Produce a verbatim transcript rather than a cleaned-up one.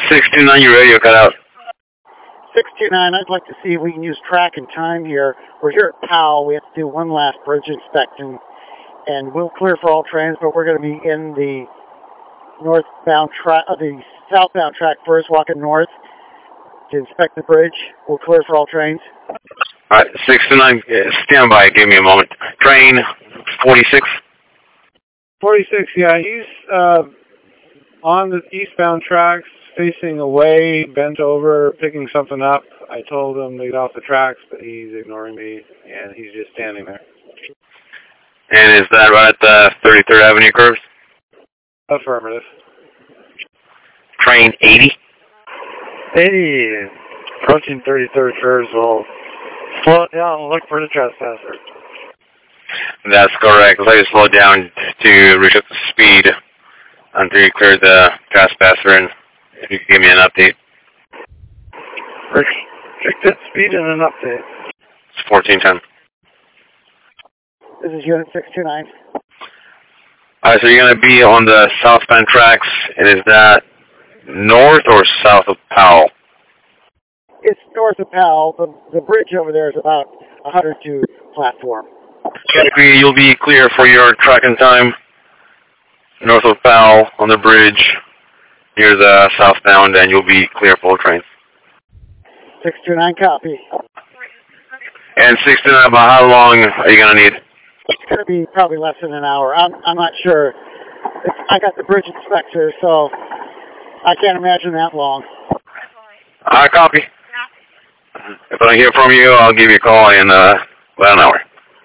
six two nine, your radio cut out. six two nine, I'd like to see if we can use track and time here. We're here at Powell. We have to do one last bridge inspection, and we'll clear for all trains, but we're going to be in the northbound track, uh, the southbound track first, walking north to inspect the bridge. We'll clear for all trains. All right, six two nine, stand by. Give me a moment. Train forty-six. forty-six, yeah, he's uh, on the eastbound tracks, facing away, bent over, picking something up. I told him to get off the tracks, but he's ignoring me, and he's just standing there. And is that right at the thirty-third Avenue curves? Affirmative. Train eighty. eighty, approaching thirty-third curves, we'll slow it down and look for the trespasser. That's correct. Let you slow down to reach up to speed until you clear the trespasser, and if you could give me an update. Restricted speed and an update. It's fourteen ten. This is Unit six two nine. All right, so you're going to be on the southbound tracks, and is that north or south of Powell? It's north of Powell. The, the bridge over there is about one hundred two platform. Technically, you'll be clear for your track and time north of Powell on the bridge near the southbound, and you'll be clear for all trains. six two nine, copy. And six two nine, about how long are you going to need? It's going to be probably less than an hour. I'm, I'm not sure. It's, I got the bridge inspector, so I can't imagine that long. I copy. If I don't hear from you, I'll give you a call in uh, about an hour.